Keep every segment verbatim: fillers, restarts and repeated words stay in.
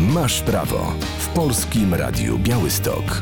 Masz prawo w Polskim Radiu Białystok.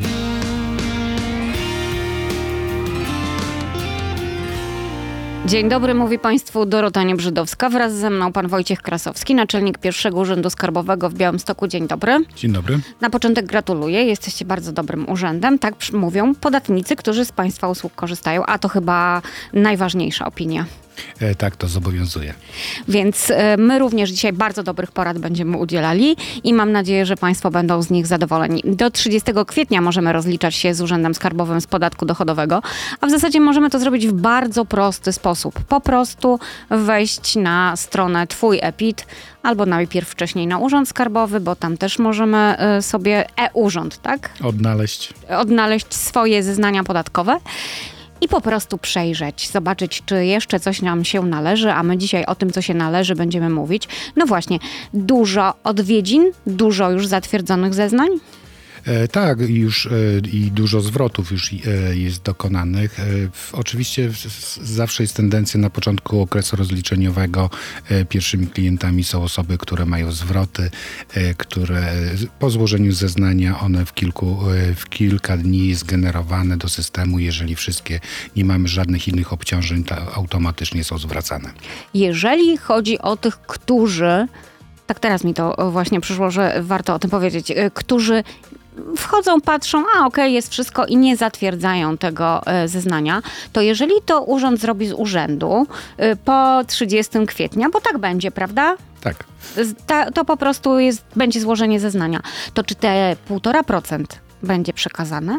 Dzień dobry, mówi Państwu Dorota Niebrzydowska. Wraz ze mną pan Wojciech Krasowski, naczelnik pierwszego Urzędu Skarbowego w Białymstoku. Dzień dobry. Dzień dobry. Na początek gratuluję. Jesteście bardzo dobrym urzędem. Tak mówią podatnicy, którzy z Państwa usług korzystają, a to chyba najważniejsza opinia. E, tak, to zobowiązuje. Więc e, my również dzisiaj bardzo dobrych porad będziemy udzielali i mam nadzieję, że Państwo będą z nich zadowoleni. Do trzydziestego kwietnia możemy rozliczać się z Urzędem Skarbowym z podatku dochodowego, a w zasadzie możemy to zrobić w bardzo prosty sposób. Po prostu wejść na stronę Twój e-PIT albo najpierw wcześniej na Urząd Skarbowy, bo tam też możemy e, sobie e-urząd, tak? Odnaleźć. Odnaleźć swoje zeznania podatkowe. I po prostu przejrzeć, zobaczyć, czy jeszcze coś nam się należy, a my dzisiaj o tym, co się należy, będziemy mówić. No właśnie, dużo odwiedzin, dużo już zatwierdzonych zeznań? E, tak, już e, i dużo zwrotów już e, jest dokonanych. E, w, oczywiście w, z, zawsze jest tendencja na początku okresu rozliczeniowego. E, pierwszymi klientami są osoby, które mają zwroty, e, które po złożeniu zeznania one w, kilku, e, w kilka dni zgenerowane do systemu. Jeżeli wszystkie, nie mamy żadnych innych obciążeń, to automatycznie są zwracane. Jeżeli chodzi o tych, którzy, tak teraz mi to właśnie przyszło, że warto o tym powiedzieć, którzy wchodzą, patrzą, a okej, okay, jest wszystko i nie zatwierdzają tego e, zeznania, to jeżeli to urząd zrobi z urzędu e, po trzydziestego kwietnia, bo tak będzie, prawda? Tak. Ta, to po prostu jest, będzie złożenie zeznania. To czy te półtora procent będzie przekazane?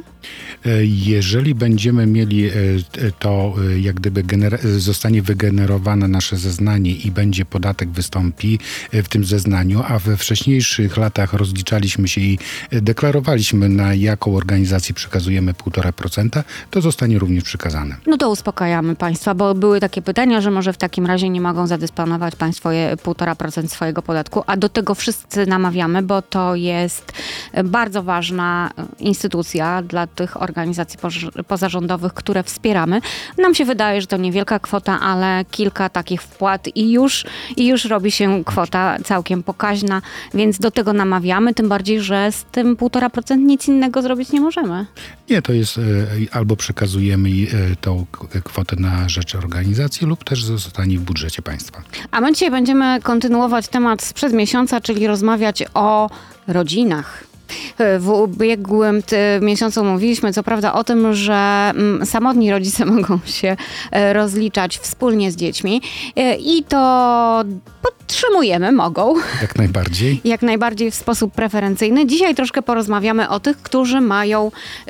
Jeżeli będziemy mieli to, jak gdyby gener- zostanie wygenerowane nasze zeznanie i będzie podatek wystąpi w tym zeznaniu, a we wcześniejszych latach rozliczaliśmy się i deklarowaliśmy, na jaką organizację przekazujemy półtora procent, to zostanie również przekazane. No to uspokajamy Państwa, bo były takie pytania, że może w takim razie nie mogą zadysponować Państwo półtora procent swojego podatku, a do tego wszyscy namawiamy, bo to jest bardzo ważna instytucja dla tych organizacji pozarządowych, które wspieramy. Nam się wydaje, że to niewielka kwota, ale kilka takich wpłat i już, i już robi się kwota całkiem pokaźna, więc do tego namawiamy, tym bardziej, że z tym półtora procent nic innego zrobić nie możemy. Nie, to jest albo przekazujemy tą kwotę na rzecz organizacji lub też zostanie w budżecie państwa. A my dzisiaj będziemy kontynuować temat sprzed miesiąca, czyli rozmawiać o rodzinach. W ubiegłym miesiącu mówiliśmy co prawda o tym, że samotni rodzice mogą się rozliczać wspólnie z dziećmi i to podtrzymujemy, mogą. Jak najbardziej. Jak najbardziej w sposób preferencyjny. Dzisiaj troszkę porozmawiamy o tych, którzy mają y,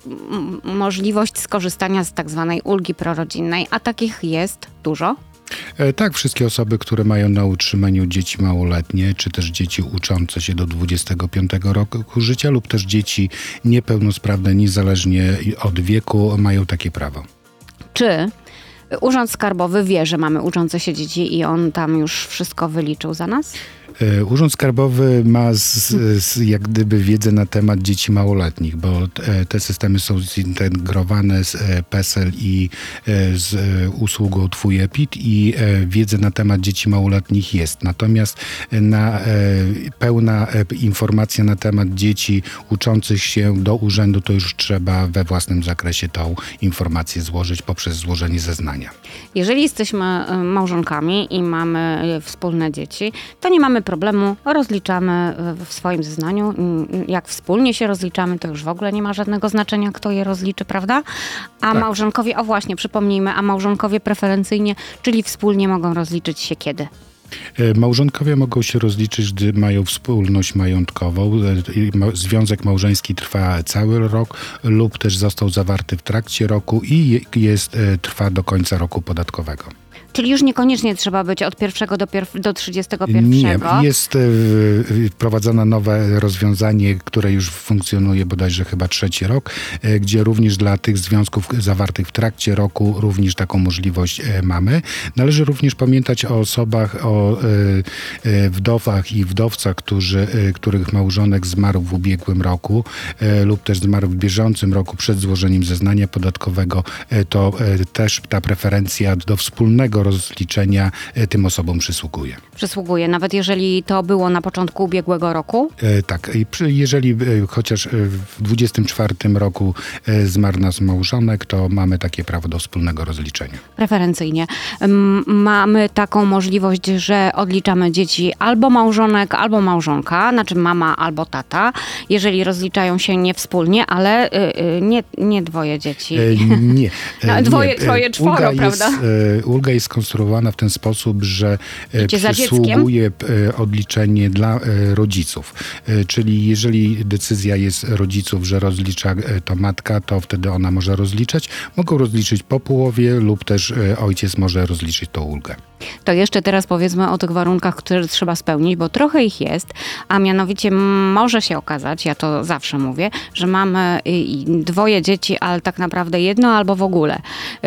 możliwość skorzystania z tak zwanej ulgi prorodzinnej, a takich jest dużo. Tak, wszystkie osoby, które mają na utrzymaniu dzieci małoletnie, czy też dzieci uczące się do dwudziestego piątego roku życia lub też dzieci niepełnosprawne, niezależnie od wieku, mają takie prawo. Czy Urząd Skarbowy wie, że mamy uczące się dzieci i on tam już wszystko wyliczył za nas? Urząd Skarbowy ma z, z, jak gdyby wiedzę na temat dzieci małoletnich, bo te, te systemy są zintegrowane z PESEL i z usługą Twój e-PIT i wiedzę na temat dzieci małoletnich jest. Natomiast na, pełna informacja na temat dzieci uczących się do urzędu, to już trzeba we własnym zakresie tą informację złożyć poprzez złożenie zeznania. Jeżeli jesteśmy małżonkami i mamy wspólne dzieci, to nie mamy problemu, rozliczamy w swoim zeznaniu. Jak wspólnie się rozliczamy, to już w ogóle nie ma żadnego znaczenia, kto je rozliczy, prawda? A tak. Małżonkowie, o właśnie, przypomnijmy, a małżonkowie preferencyjnie, czyli wspólnie mogą rozliczyć się kiedy? Małżonkowie mogą się rozliczyć, gdy mają wspólność majątkową. Związek małżeński trwa cały rok lub też został zawarty w trakcie roku i jest, trwa do końca roku podatkowego. Czyli już niekoniecznie trzeba być od pierwszego do, pierw- do trzydziestego pierwszego. Nie, jest y, wprowadzone nowe rozwiązanie, które już funkcjonuje bodajże chyba trzeci rok, y, gdzie również dla tych związków zawartych w trakcie roku również taką możliwość y, mamy. Należy również pamiętać o osobach, o y, y, wdowach i wdowcach, którzy, y, których małżonek zmarł w ubiegłym roku y, lub też zmarł w bieżącym roku przed złożeniem zeznania podatkowego. Y, to y, też ta preferencja do wspólnego rozliczenia tym osobom przysługuje. Przysługuje, nawet jeżeli to było na początku ubiegłego roku? Tak, jeżeli chociaż w dwudziestym czwartym roku zmarł nasz małżonek, to mamy takie prawo do wspólnego rozliczenia. Preferencyjnie. Mamy taką możliwość, że odliczamy dzieci albo małżonek, albo małżonka, znaczy mama albo tata, jeżeli rozliczają się nie wspólnie, ale nie, nie dwoje dzieci. Nie. No, dwoje, nie. troje, czworo, ulga prawda? Jest, ulga jest skonstruowana w ten sposób, że Idzie za przysługuje odliczenie dla rodziców. Czyli jeżeli decyzja jest rodziców, że rozlicza to matka, to wtedy ona może rozliczać. Mogą rozliczyć po połowie lub też ojciec może rozliczyć tą ulgę. To jeszcze teraz powiedzmy o tych warunkach, które trzeba spełnić, bo trochę ich jest, a mianowicie może się okazać, ja to zawsze mówię, że mamy dwoje dzieci, ale tak naprawdę jedno albo w ogóle.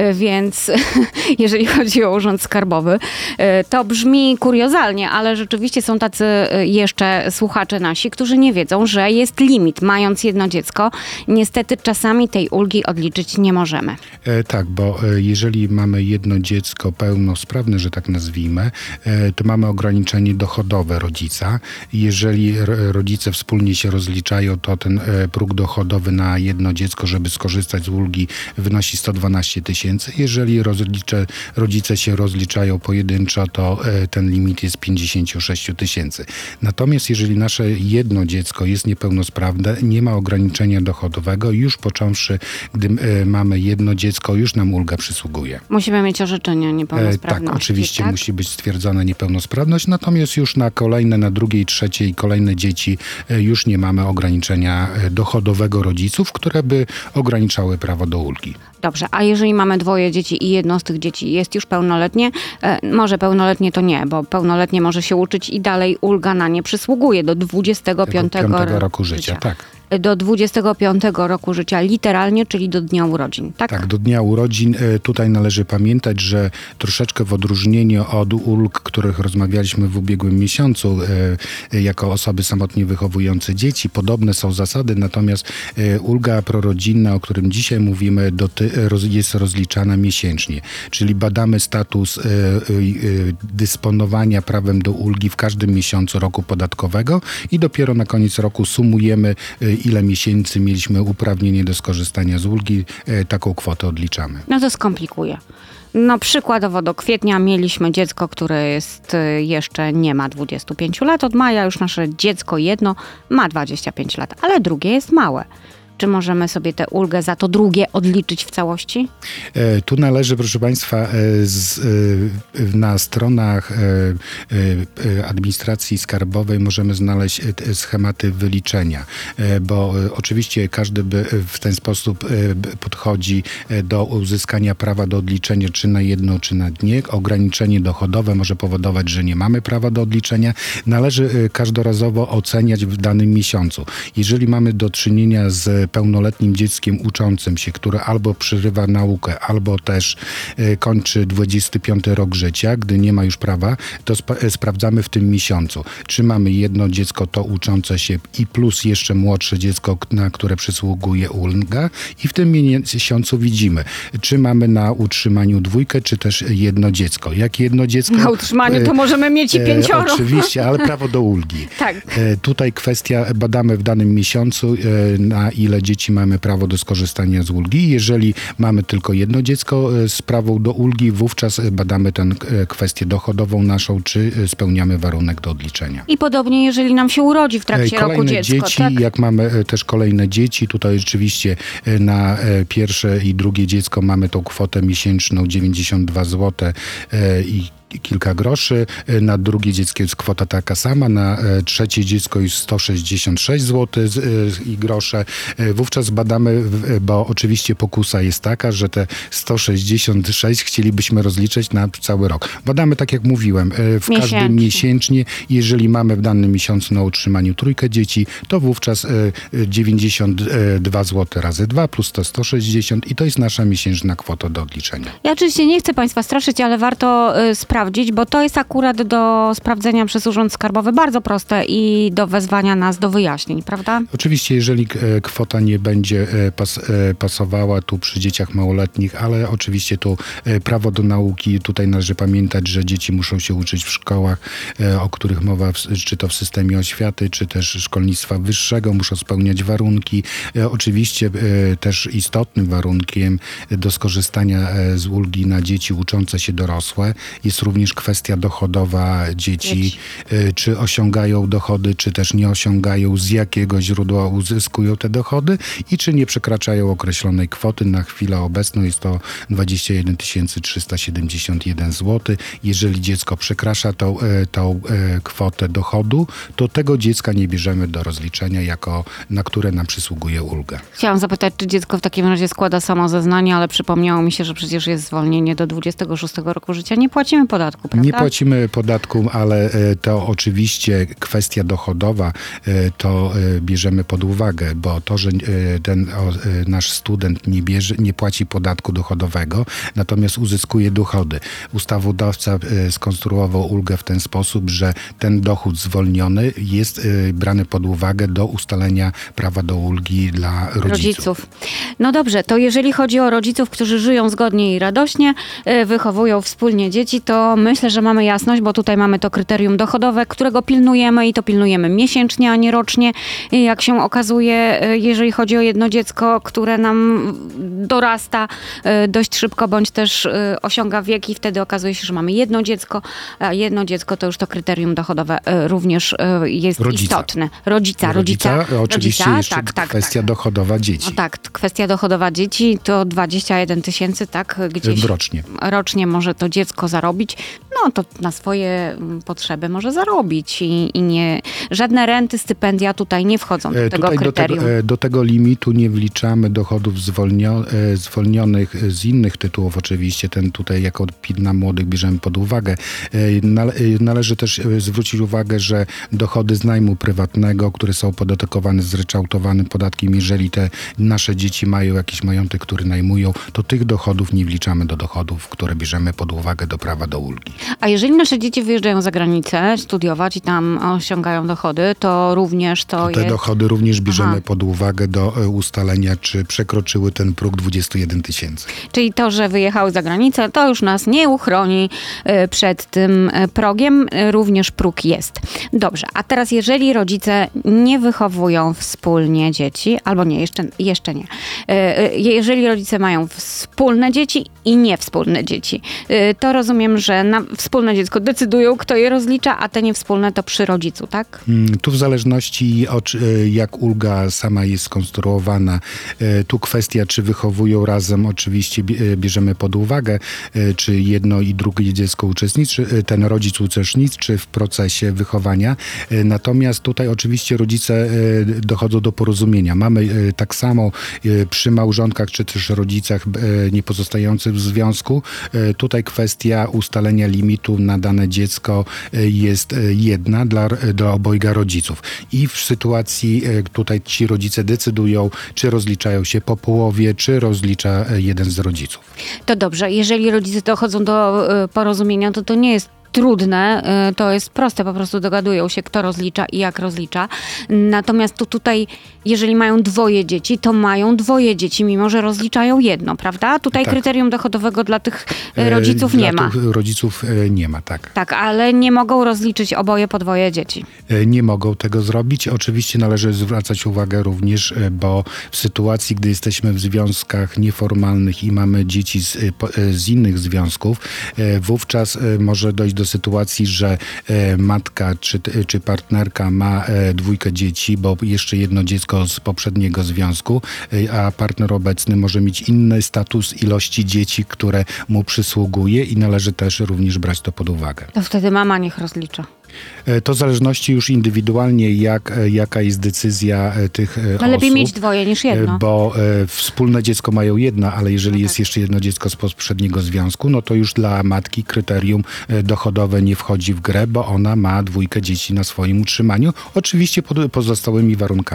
Więc jeżeli chodzi o Urząd Skarbowy, to brzmi kuriozalnie, ale rzeczywiście są tacy jeszcze słuchacze nasi, którzy nie wiedzą, że jest limit. Mając jedno dziecko, niestety czasami tej ulgi odliczyć nie możemy. E, tak, bo jeżeli mamy jedno dziecko pełnosprawne, że tak nazwijmy, to mamy ograniczenie dochodowe rodzica. Jeżeli rodzice wspólnie się rozliczają, to ten próg dochodowy na jedno dziecko, żeby skorzystać z ulgi, wynosi sto dwanaście tysięcy. Jeżeli rozlicze, rodzice się rozliczają pojedynczo, to ten limit jest pięćdziesiąt sześć tysięcy. Natomiast jeżeli nasze jedno dziecko jest niepełnosprawne, nie ma ograniczenia dochodowego, już począwszy, gdy mamy jedno dziecko, już nam ulga przysługuje. Musimy mieć orzeczenie niepełnosprawności. Tak, oczywiście tak? musi być stwierdzona niepełnosprawność, natomiast już na kolejne, na drugie i trzecie i kolejne dzieci już nie mamy ograniczenia dochodowego rodziców, które by ograniczały prawo do ulgi. Dobrze, a jeżeli mamy dwoje dzieci i jedno z tych dzieci jest już pełnoletnie, e, może pełnoletnie to nie, bo pełnoletnie może się uczyć i dalej ulga na nie przysługuje do dwudziestego piątego roku, roku życia. życia. Tak. Do dwudziestego piątego roku życia literalnie, czyli do dnia urodzin, tak? Tak, do dnia urodzin. Tutaj należy pamiętać, że troszeczkę w odróżnieniu od ulg, których rozmawialiśmy w ubiegłym miesiącu, jako osoby samotnie wychowujące dzieci, podobne są zasady, natomiast ulga prorodzinna, o którym dzisiaj mówimy, jest rozliczana miesięcznie, czyli badamy status dysponowania prawem do ulgi w każdym miesiącu roku podatkowego i dopiero na koniec roku sumujemy, ile miesięcy mieliśmy uprawnienie do skorzystania z ulgi, taką kwotę odliczamy. No to skomplikuje. No przykładowo do kwietnia mieliśmy dziecko, które jest jeszcze nie ma dwudziestu pięciu lat. Od maja już nasze dziecko jedno ma dwadzieścia pięć lat, ale drugie jest małe. Czy możemy sobie tę ulgę za to drugie odliczyć w całości? E, tu należy, proszę Państwa, e, z, e, na stronach e, e, administracji skarbowej możemy znaleźć e, schematy wyliczenia, e, bo e, oczywiście każdy by w ten sposób e, podchodzi do uzyskania prawa do odliczenia czy na jedno, czy na dnie. Ograniczenie dochodowe może powodować, że nie mamy prawa do odliczenia. Należy e, każdorazowo oceniać w danym miesiącu. Jeżeli mamy do czynienia z pełnoletnim dzieckiem uczącym się, które albo przerywa naukę, albo też y, kończy dwudziesty piąty rok życia, gdy nie ma już prawa, to sp- sprawdzamy w tym miesiącu, czy mamy jedno dziecko to uczące się i plus jeszcze młodsze dziecko, na które przysługuje ulga i w tym miesiącu widzimy, czy mamy na utrzymaniu dwójkę, czy też jedno dziecko. Jak jedno dziecko... Na utrzymaniu to możemy mieć i pięcioro. E, oczywiście, ale prawo do ulgi. Tak. E, tutaj kwestia, badamy w danym miesiącu, e, na ile dzieci mamy prawo do skorzystania z ulgi. Jeżeli mamy tylko jedno dziecko z prawą do ulgi, wówczas badamy tę kwestię dochodową naszą, czy spełniamy warunek do odliczenia. I podobnie, jeżeli nam się urodzi w trakcie kolejne roku dziecko. dzieci, tak? Jak mamy też kolejne dzieci, tutaj rzeczywiście na pierwsze i drugie dziecko mamy tą kwotę miesięczną dziewięćdziesiąt dwa złote i kilka groszy, na drugie dziecko jest kwota taka sama, na trzecie dziecko jest sto sześćdziesiąt sześć złotych i grosze. Wówczas badamy, bo oczywiście pokusa jest taka, że te sto sześćdziesiąt sześć chcielibyśmy rozliczyć na cały rok. Badamy, tak jak mówiłem, w Miesięcznie. każdym miesięcznie. Jeżeli mamy w danym miesiącu na utrzymaniu trójkę dzieci, to wówczas dziewięćdziesiąt dwa złote razy dwa plus to sto sześćdziesiąt i to jest nasza miesięczna kwota do odliczenia. Ja oczywiście nie chcę Państwa straszyć, ale warto y, sprawdzić, sprawdzić, bo to jest akurat do sprawdzenia przez Urząd Skarbowy bardzo proste i do wezwania nas do wyjaśnień, prawda? Oczywiście, jeżeli e, kwota nie będzie e, pas, e, pasowała tu przy dzieciach małoletnich, ale oczywiście tu e, prawo do nauki, tutaj należy pamiętać, że dzieci muszą się uczyć w szkołach, e, o których mowa, w, czy to w systemie oświaty, czy też szkolnictwa wyższego, muszą spełniać warunki. E, oczywiście e, też istotnym warunkiem do skorzystania e, z ulgi na dzieci uczące się dorosłe jest również kwestia dochodowa dzieci, Dzieci. e, czy osiągają dochody, czy też nie osiągają, z jakiego źródła uzyskują te dochody i czy nie przekraczają określonej kwoty. Na chwilę obecną jest to dwadzieścia jeden tysięcy trzysta siedemdziesiąt jeden złotych. Jeżeli dziecko przekracza tą, e, tą e, kwotę dochodu, to tego dziecka nie bierzemy do rozliczenia, jako na które nam przysługuje ulga. Chciałam zapytać, czy dziecko w takim razie składa samo zeznanie, ale przypomniało mi się, że przecież jest zwolnienie do dwudziestego szóstego roku życia. Nie płacimy podatku, prawda? Nie płacimy podatku, ale e, to oczywiście kwestia dochodowa, e, to e, bierzemy pod uwagę, bo to, że e, ten o, e, nasz student nie bierze, nie płaci podatku dochodowego, natomiast uzyskuje dochody. Ustawodawca e, skonstruował ulgę w ten sposób, że ten dochód zwolniony jest e, brany pod uwagę do ustalenia prawa do ulgi dla rodziców. rodziców. No dobrze, to jeżeli chodzi o rodziców, którzy żyją zgodnie i radośnie, y, wychowują wspólnie dzieci, to myślę, że mamy jasność, bo tutaj mamy to kryterium dochodowe, którego pilnujemy i to pilnujemy miesięcznie, a nie rocznie. I jak się okazuje, y, jeżeli chodzi o jedno dziecko, które nam dorasta y, dość szybko, bądź też y, osiąga wiek i wtedy okazuje się, że mamy jedno dziecko, a jedno dziecko to już to kryterium dochodowe y, również y, jest Rodzica. istotne. Rodzica, rodzica. Rodzica, oczywiście rodzica, jeszcze tak, tak, kwestia tak. dochodowa dzieci. No tak, kwestia dochodowa dzieci to dwadzieścia jeden tysięcy, tak, gdzieś Rocznie. rocznie może to dziecko zarobić, no to na swoje mm, potrzeby może zarobić i, i nie, żadne renty, stypendia tutaj nie wchodzą do E, tego Tutaj do kryterium. tego, e, do tego limitu nie wliczamy dochodów zwolnio, e, zwolnionych z innych tytułów oczywiście. Ten tutaj jako P I T na młodych bierzemy pod uwagę. E, nale, e, należy też e, zwrócić uwagę, że dochody z najmu prywatnego, które są opodatkowane zryczałtowanym podatkiem, jeżeli te nasze dzieci mają jakiś majątek, który najmują, to tych dochodów nie wliczamy do dochodów, które bierzemy pod uwagę do prawa do ulgi. A jeżeli nasze dzieci wyjeżdżają za granicę studiować i tam osiągają dochody, to również to Te jest... dochody również bierzemy Aha. pod uwagę do e, ustalenia, czy przekroczyły ten próg dwadzieścia jeden tysięcy. Czyli to, że wyjechały za granicę, to już nas nie uchroni y, przed tym y, progiem. Y, Również próg jest. Dobrze, a teraz jeżeli rodzice nie wychowują wspólnie dzieci, albo nie, jeszcze, jeszcze nie. Y, y, Jeżeli rodzice mają wspólne dzieci i niewspólne dzieci, y, to rozumiem, że na wspólne dziecko decydują, kto je rozlicza, a te niewspólne to przy rodzicu, tak? Mm, Tu w zależności od e, jak ulga sama jest skonstruowana, e, tu kwestia, czy wychowują razem, oczywiście bie- e, bierzemy pod uwagę, e, czy jedno i drugie dziecko uczestniczy, e, ten rodzic uczestniczy w procesie wychowania. E, Natomiast tutaj oczywiście rodzice e, dochodzą do porozumienia. Mamy e, tak samo e, przy małżonkach, czy też rodzicach e, niepozostających w związku. E, Tutaj kwestia ustalenia limitu na dane dziecko e, jest e, jedna dla, dla obojga rodziców. I w sytuacji e, tutaj ci rodzice decydują, czy rozliczają się po połowie, czy rozlicza e, jeden z rodziców. To dobrze, jeżeli rodzice dochodzą do y, porozumienia, to to nie jest trudne, y, to jest proste, po prostu dogadują się, kto rozlicza i jak rozlicza. Natomiast tu tutaj, jeżeli mają dwoje dzieci, to mają dwoje dzieci, mimo że rozliczają jedno, prawda? Tutaj Tak. kryterium dochodowego dla tych y, E, rodziców dla nie ma. tych rodziców e, nie ma, tak. Tak, ale nie mogą rozliczyć oboje po dwoje dzieci. E, Nie mogą tego zrobić. Oczywiście należy zwracać uwagę również, e, bo w sytuacji, gdy jesteśmy w związkach nieformalnych i mamy dzieci z, e, po- e, z innych związków, e, wówczas e, może dojść do sytuacji, że e, matka czy, czy partnerka ma e, dwójkę dzieci, bo jeszcze jedno dziecko z poprzedniego związku, e, a partner obecny może mieć inny status ilości dzieci, które mu przysługuje i należy też również brać to pod uwagę. To wtedy mama niech rozlicza. E, To w zależności już indywidualnie, jak, e, jaka jest decyzja e, tych e, No osób. lepiej mieć dwoje niż jedno. E, Bo e, wspólne dziecko mają jedno, ale jeżeli jest jeszcze jedno dziecko z poprzedniego związku, no to już dla matki kryterium e, dochodowe nie wchodzi w grę, bo ona ma dwójkę dzieci na swoim utrzymaniu, oczywiście pod pozostałymi warunkami.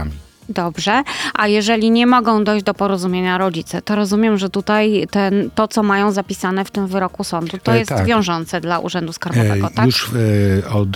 Dobrze, a jeżeli nie mogą dojść do porozumienia rodzice, to rozumiem, że tutaj ten, to, co mają zapisane w tym wyroku sądu, to E, jest tak. wiążące dla Urzędu Skarbowego, E, tak? Już e, od e,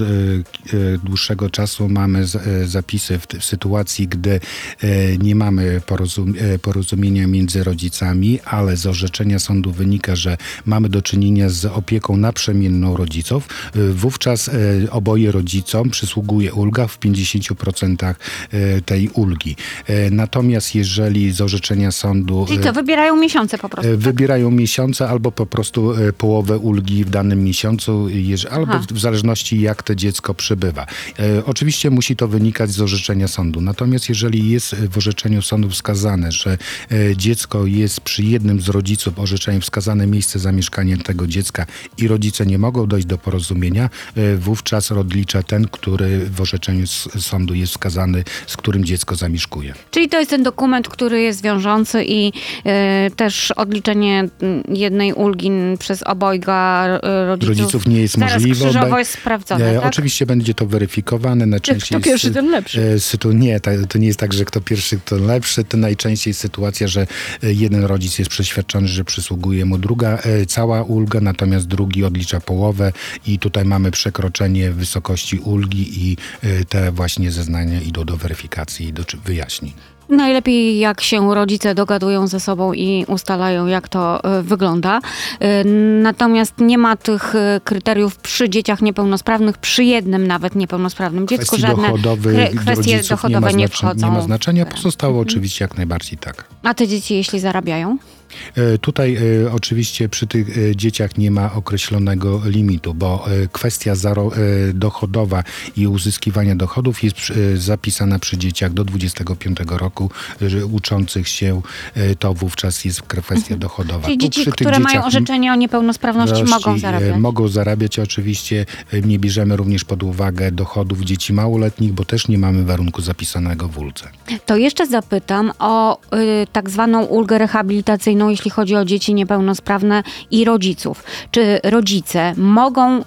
e, dłuższego czasu mamy z, e, zapisy w, w sytuacji, gdy e, nie mamy porozum, e, porozumienia między rodzicami, ale z orzeczenia sądu wynika, że mamy do czynienia z opieką naprzemienną rodziców. E, wówczas e, oboje rodzicom przysługuje ulga w pięćdziesięciu procentach e, tej ulgi. E, Natomiast jeżeli z orzeczenia sądu... Czyli to wybierają miesiące po prostu. E, Wybierają miesiące albo po prostu e, połowę ulgi w danym miesiącu, jeż- albo Aha. w zależności jak to dziecko przybywa. E, oczywiście musi to wynikać z orzeczenia sądu. Natomiast jeżeli jest w orzeczeniu sądu wskazane, że e, dziecko jest przy jednym z rodziców, orzeczeniem wskazane miejsce zamieszkania tego dziecka i rodzice nie mogą dojść do porozumienia, e, wówczas odlicza ten, który w orzeczeniu s- sądu jest wskazany, z którym dziecko zamieszkuje. Czyli to jest ten dokument, który jest wiążący i y, też odliczenie y, jednej ulgi przez obojga y, rodziców, Rodziców nie jest zaraz możliwe. krzyżowo Be- jest sprawdzone, E, tak? Oczywiście będzie to weryfikowane. Najczęściej Kto pierwszy, sy- ten lepszy. e, sytu- nie, ta, to nie jest tak, że kto pierwszy, kto lepszy. To najczęściej jest sytuacja, że e, jeden rodzic jest przeświadczony, że przysługuje mu druga e, cała ulga, natomiast drugi odlicza połowę i tutaj mamy przekroczenie wysokości ulgi i e, te właśnie zeznania idą do weryfikacji i do czy- wyjaśnień. Najlepiej jak się rodzice dogadują ze sobą i ustalają, jak to y, wygląda. Y, natomiast nie ma tych y, kryteriów przy dzieciach niepełnosprawnych, przy jednym nawet niepełnosprawnym dziecku. Kwestii Żadne dochodowych kre- do kwestie rodziców dochodowe nie, nie ma znaczenia, wchodzą. nie ma znaczenia. Pozostałe oczywiście jak najbardziej tak. A te dzieci, jeśli zarabiają? E, Tutaj e, oczywiście przy tych e, dzieciach nie ma określonego limitu, bo e, kwestia zaro, e, dochodowa i uzyskiwania dochodów jest przy, e, zapisana przy dzieciach do dwudziestego piątego roku, że uczących się, e, to wówczas jest kwestia dochodowa. Czyli Tu dzieci, przy tych które mają dzieciach orzeczenie o niepełnosprawności, mogą Wności, e, zarabiać. Mogą zarabiać oczywiście. e, Nie bierzemy również pod uwagę dochodów dzieci małoletnich, bo też nie mamy warunku zapisanego w ulce. To jeszcze zapytam o y, tak zwaną ulgę rehabilitacyjną, jeśli chodzi o dzieci niepełnosprawne i rodziców. Czy rodzice mogą,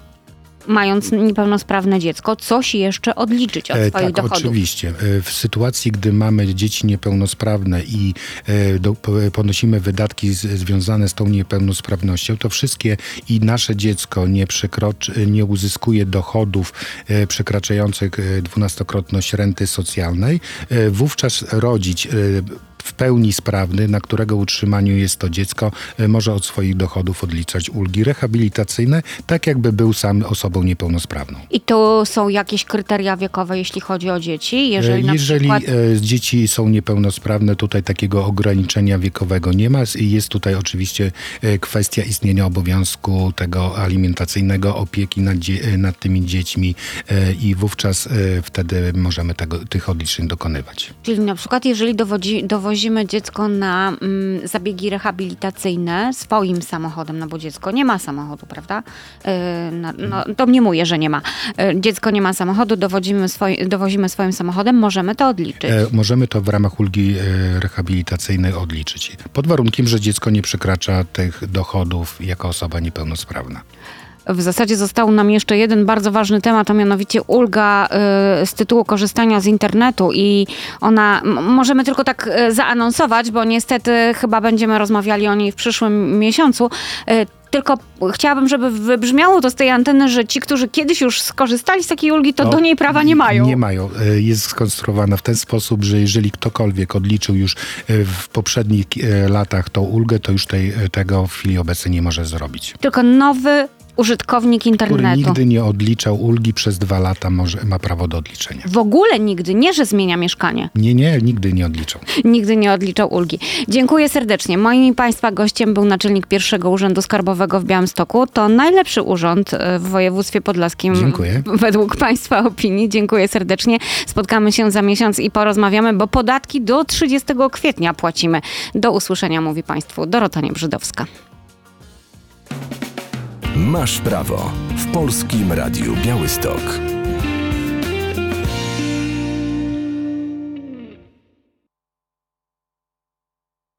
mając niepełnosprawne dziecko, coś jeszcze odliczyć od E, swoich tak, dochodów? oczywiście. E, W sytuacji, gdy mamy dzieci niepełnosprawne i e, do, po- ponosimy wydatki z, związane z tą niepełnosprawnością, to wszystkie i nasze dziecko nie, przekroczy, nie uzyskuje dochodów e, przekraczających e, dwunastokrotność renty socjalnej, e, wówczas rodzic e, w pełni sprawny, na którego utrzymaniu jest to dziecko, e, może od swoich dochodów odliczać ulgi rehabilitacyjne, tak jakby był sam osobą niepełnosprawną. I tu są jakieś kryteria wiekowe, jeśli chodzi o dzieci? Jeżeli, na Jeżeli przykład... e, dzieci są niepełnosprawne, tutaj takiego ograniczenia wiekowego nie ma. I jest tutaj oczywiście e, kwestia istnienia obowiązku tego alimentacyjnego, opieki nad, dzie- e, nad tymi dziećmi e, i wówczas e, wtedy możemy tego, tych odliczeń dokonywać. Czyli na przykład, jeżeli dowodzi, dowozimy dziecko na mm, zabiegi rehabilitacyjne swoim samochodem, no bo dziecko nie ma samochodu, prawda? Yy, no, no, domniemuję, że nie ma. Yy, dziecko nie ma samochodu, dowozimy, swoi, dowozimy swoim samochodem, możemy to odliczyć. E, możemy to w ramach ulgi e, rehabilitacyjnej odliczyć. Pod warunkiem, że dziecko nie przekracza tych dochodów jako osoba niepełnosprawna. W zasadzie został nam jeszcze jeden bardzo ważny temat, a mianowicie ulga y, z tytułu korzystania z internetu i ona, m- możemy tylko tak y, zaanonsować, bo niestety chyba będziemy rozmawiali o niej w przyszłym miesiącu. Y, Tylko chciałabym, żeby wybrzmiało to z tej anteny, że ci, którzy kiedyś już skorzystali z takiej ulgi, to No, do niej prawa nie mają. Nie mają. E, Jest skonstruowana w ten sposób, że jeżeli ktokolwiek odliczył już e, w poprzednich e, latach tą ulgę, to już tej, e, tego w chwili obecnej nie może zrobić. Tylko nowy użytkownik Który internetu. nigdy nie odliczał ulgi przez dwa lata, może, ma prawo do odliczenia. W ogóle nigdy, nie że zmienia mieszkanie. Nie, nie, nigdy nie odliczał. Nigdy nie odliczał ulgi. Dziękuję serdecznie. Moim i Państwa gościem był naczelnik pierwszego Urzędu Skarbowego w Białymstoku. To najlepszy urząd e, w województwie podlaskim. Dziękuję. Według Państwa opinii. Dziękuję serdecznie. Spotkamy się za miesiąc i porozmawiamy, bo podatki do trzydziestego kwietnia płacimy. Do usłyszenia, mówi Państwu Dorota Niebrzydowska. Masz prawo w Polskim Radiu Białystok.